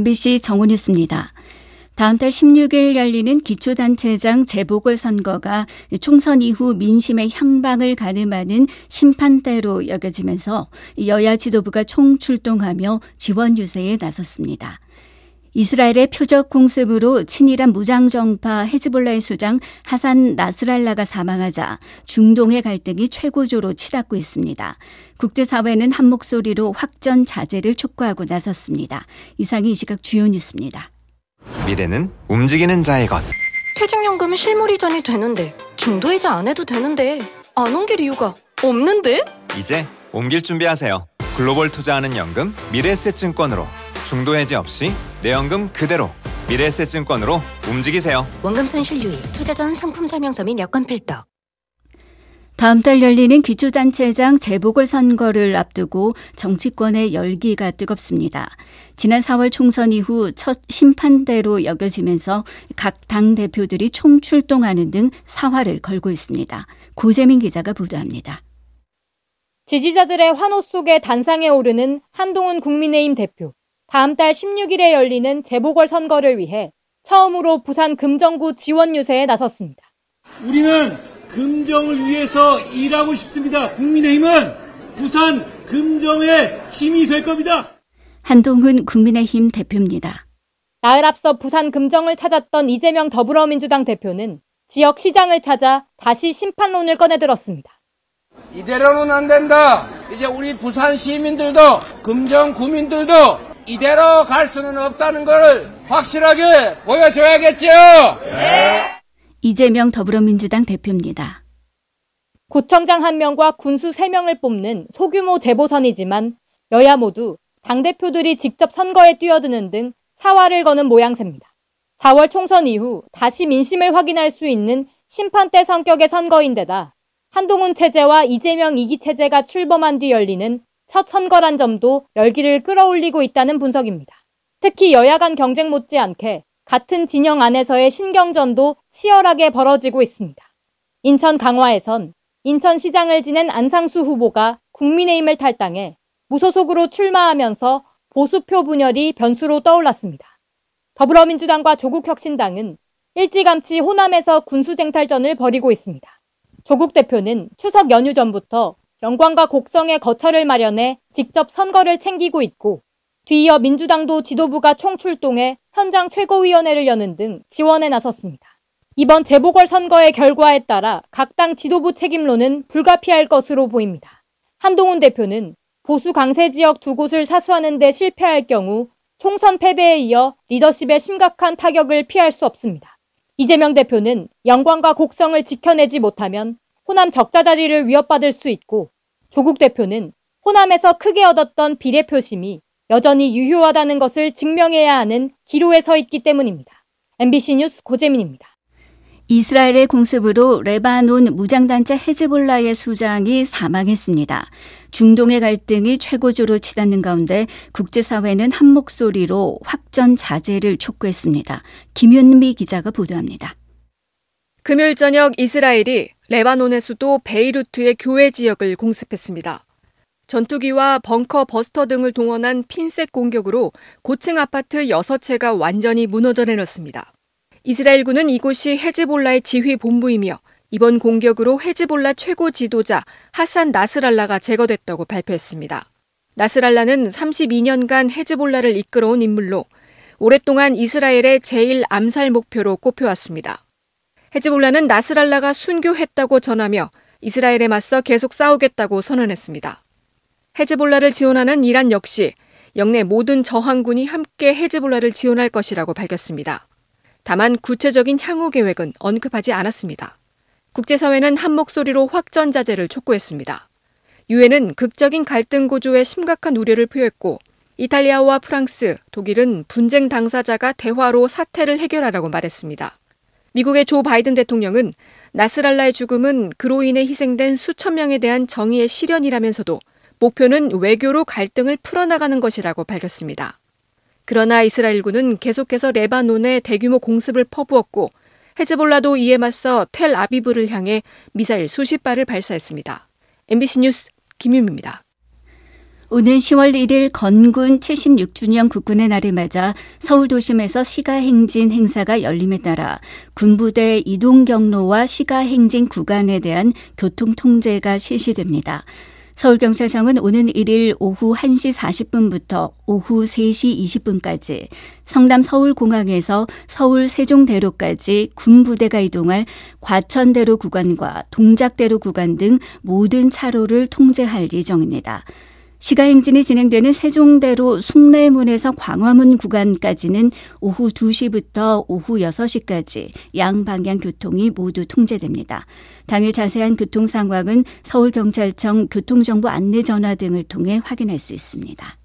MBC 정오뉴스입니다. 다음 달 16일 열리는 기초단체장 재보궐선거가 총선 이후 민심의 향방을 가늠하는 심판대로 여겨지면서 여야 지도부가 총출동하며 지원 유세에 나섰습니다. 이스라엘의 표적 공습으로 친이란 무장정파 헤즈볼라의 수장 하산 나스랄라가 사망하자 중동의 갈등이 최고조로 치닫고 있습니다. 국제사회는 한 목소리로 확전 자제를 촉구하고 나섰습니다. 이상이 이 시각 주요 뉴스입니다. 미래는 움직이는 자의 것. 퇴직연금은 실물 이전이 되는데 중도이자 안 해도 되는데 안 옮길 이유가 없는데? 이제 옮길 준비하세요. 글로벌 투자하는 연금 미래에셋증권으로 중도 해지 없이 내 연금 그대로 미래에셋증권으로 움직이세요. 원금 손실 유의, 투자 전 상품 설명서 및 여건 필터. 다음 달 열리는 기초단체장 재보궐선거를 앞두고 정치권의 열기가 뜨겁습니다. 지난 4월 총선 이후 첫 심판대로 여겨지면서 각 당 대표들이 총출동하는 등 사활을 걸고 있습니다. 고재민 기자가 보도합니다. 지지자들의 환호 속에 단상에 오르는 한동훈 국민의힘 대표. 다음 달 16일에 열리는 재보궐선거를 위해 처음으로 부산 금정구 지원 유세에 나섰습니다. 우리는 금정을 위해서 일하고 싶습니다. 국민의힘은 부산 금정의 힘이 될 겁니다. 한동훈 국민의힘 대표입니다. 나흘 앞서 부산 금정을 찾았던 이재명 더불어민주당 대표는 지역 시장을 찾아 다시 심판론을 꺼내들었습니다. 이대로는 안 된다. 이제 우리 부산 시민들도 금정 구민들도 이대로 갈 수는 없다는 걸 확실하게 보여줘야겠죠. 네. 이재명 더불어민주당 대표입니다. 구청장 1명과 군수 3명을 뽑는 소규모 재보선이지만 여야 모두 당대표들이 직접 선거에 뛰어드는 등 사활을 거는 모양새입니다. 4월 총선 이후 다시 민심을 확인할 수 있는 심판대 성격의 선거인데다 한동훈 체제와 이재명 2기 체제가 출범한 뒤 열리는 첫 선거란 점도 열기를 끌어올리고 있다는 분석입니다. 특히 여야 간 경쟁 못지않게 같은 진영 안에서의 신경전도 치열하게 벌어지고 있습니다. 인천 강화에선 인천시장을 지낸 안상수 후보가 국민의힘을 탈당해 무소속으로 출마하면서 보수표 분열이 변수로 떠올랐습니다. 더불어민주당과 조국혁신당은 일찌감치 호남에서 군수쟁탈전을 벌이고 있습니다. 조국 대표는 추석 연휴 전부터 영광과 곡성에 거처를 마련해 직접 선거를 챙기고 있고 뒤이어 민주당도 지도부가 총출동해 현장 최고위원회를 여는 등 지원에 나섰습니다. 이번 재보궐선거의 결과에 따라 각 당 지도부 책임론은 불가피할 것으로 보입니다. 한동훈 대표는 보수 강세 지역 2곳을 사수하는 데 실패할 경우 총선 패배에 이어 리더십에 심각한 타격을 피할 수 없습니다. 이재명 대표는 영광과 곡성을 지켜내지 못하면 호남 적자 자리를 위협받을 수 있고 조국 대표는 호남에서 크게 얻었던 비례표심이 여전히 유효하다는 것을 증명해야 하는 기로에 서 있기 때문입니다. MBC 뉴스 고재민입니다. 이스라엘의 공습으로 레바논 무장단체 헤즈볼라의 수장이 사망했습니다. 중동의 갈등이 최고조로 치닫는 가운데 국제사회는 한 목소리로 확전 자제를 촉구했습니다. 김윤미 기자가 보도합니다. 금요일 저녁 이스라엘이 레바논의 수도 베이루트의 교외 지역을 공습했습니다. 전투기와 벙커 버스터 등을 동원한 핀셋 공격으로 고층 아파트 6채가 완전히 무너져 내렸습니다. 이스라엘군은 이곳이 헤즈볼라의 지휘 본부이며 이번 공격으로 헤즈볼라 최고 지도자 하산 나스랄라가 제거됐다고 발표했습니다. 나스랄라는 32년간 헤즈볼라를 이끌어온 인물로 오랫동안 이스라엘의 제1 암살 목표로 꼽혀왔습니다. 헤즈볼라는 나스랄라가 순교했다고 전하며 이스라엘에 맞서 계속 싸우겠다고 선언했습니다. 헤즈볼라를 지원하는 이란 역시 영내 모든 저항군이 함께 헤즈볼라를 지원할 것이라고 밝혔습니다. 다만 구체적인 향후 계획은 언급하지 않았습니다. 국제사회는 한 목소리로 확전 자제를 촉구했습니다. 유엔은 극적인 갈등 고조에 심각한 우려를 표했고 이탈리아와 프랑스, 독일은 분쟁 당사자가 대화로 사태를 해결하라고 말했습니다. 미국의 조 바이든 대통령은 나스랄라의 죽음은 그로 인해 희생된 수천 명에 대한 정의의 실현이라면서도 목표는 외교로 갈등을 풀어나가는 것이라고 밝혔습니다. 그러나 이스라엘군은 계속해서 레바논에 대규모 공습을 퍼부었고 헤즈볼라도 이에 맞서 텔아비브를 향해 미사일 수십 발을 발사했습니다. MBC 뉴스 김윤미입니다. 오늘 10월 1일 건군 76주년 국군의 날을 맞아 서울 도심에서 시가행진 행사가 열림에 따라 군부대 이동 경로와 시가행진 구간에 대한 교통 통제가 실시됩니다. 서울경찰청은 오는 1일 오후 1시 40분부터 오후 3시 20분까지 성남 서울공항에서 서울 세종대로까지 군부대가 이동할 과천대로 구간과 동작대로 구간 등 모든 차로를 통제할 예정입니다. 시가행진이 진행되는 세종대로 숭례문에서 광화문 구간까지는 오후 2시부터 오후 6시까지 양방향 교통이 모두 통제됩니다. 당일 자세한 교통 상황은 서울경찰청 교통정보 안내전화 등을 통해 확인할 수 있습니다.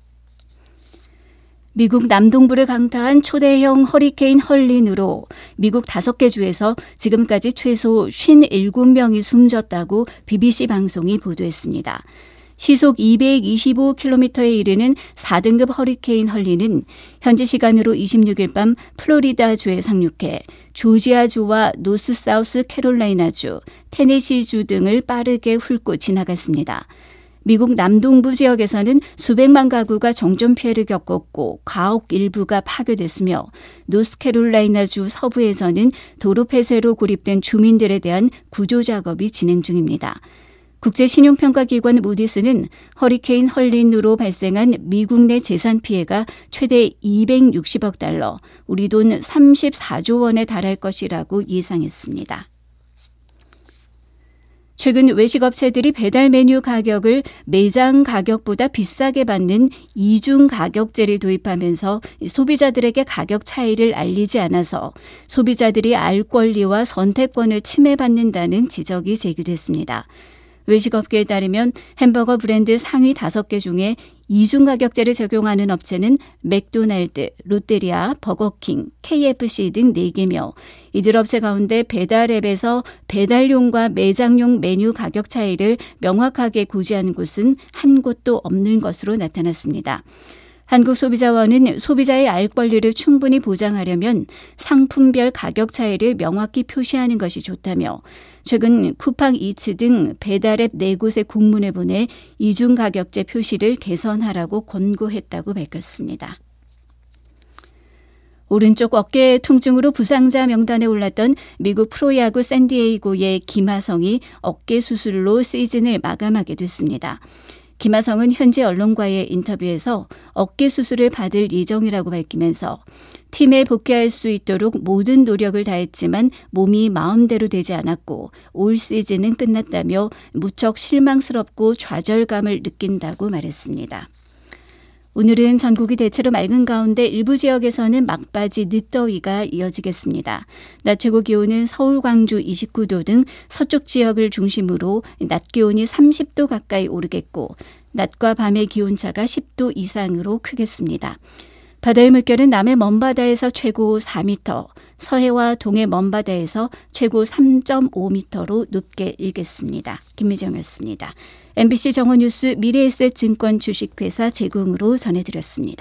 미국 남동부를 강타한 초대형 허리케인 헐린으로 미국 5개 주에서 지금까지 최소 57명이 숨졌다고 BBC 방송이 보도했습니다. 시속 225km에 이르는 4등급 허리케인 헐린은 현지 시간으로 26일 밤 플로리다주에 상륙해 조지아주와 노스 사우스 캐롤라이나주, 테네시주 등을 빠르게 훑고 지나갔습니다. 미국 남동부 지역에서는 수백만 가구가 정전 피해를 겪었고 가옥 일부가 파괴됐으며 노스캐롤라이나주 서부에서는 도로 폐쇄로 고립된 주민들에 대한 구조 작업이 진행 중입니다. 국제신용평가기관 무디스는 허리케인 헐린으로 발생한 미국 내 재산 피해가 최대 260억 달러, 우리 돈 34조 원에 달할 것이라고 예상했습니다. 최근 외식업체들이 배달 메뉴 가격을 매장 가격보다 비싸게 받는 이중 가격제를 도입하면서 소비자들에게 가격 차이를 알리지 않아서 소비자들이 알 권리와 선택권을 침해받는다는 지적이 제기됐습니다. 외식업계에 따르면 햄버거 브랜드 상위 5개 중에 이중가격제를 적용하는 업체는 맥도날드, 롯데리아, 버거킹, KFC 등 4개며 이들 업체 가운데 배달앱에서 배달용과 매장용 메뉴 가격 차이를 명확하게 고지하는 곳은 한 곳도 없는 것으로 나타났습니다. 한국소비자원은 소비자의 알 권리를 충분히 보장하려면 상품별 가격 차이를 명확히 표시하는 것이 좋다며 최근 쿠팡이츠 등 배달앱 4곳에 공문을 보내 이중가격제 표시를 개선하라고 권고했다고 밝혔습니다. 오른쪽 어깨 통증으로 부상자 명단에 올랐던 미국 프로야구 샌디에이고의 김하성이 어깨 수술로 시즌을 마감하게 됐습니다. 김하성은 현지 언론과의 인터뷰에서 어깨 수술을 받을 예정이라고 밝히면서 팀에 복귀할 수 있도록 모든 노력을 다했지만 몸이 마음대로 되지 않았고 올 시즌은 끝났다며 무척 실망스럽고 좌절감을 느낀다고 말했습니다. 오늘은 전국이 대체로 맑은 가운데 일부 지역에서는 막바지 늦더위가 이어지겠습니다. 낮 최고 기온은 서울, 광주 29도 등 서쪽 지역을 중심으로 낮 기온이 30도 가까이 오르겠고 낮과 밤의 기온차가 10도 이상으로 크겠습니다. 바다의 물결은 남해 먼바다에서 최고 4m, 서해와 동해 먼바다에서 최고 3.5m로 높게 일겠습니다. 김미정이었습니다. MBC 정오뉴스 미래에셋증권 주식회사 제공으로 전해드렸습니다.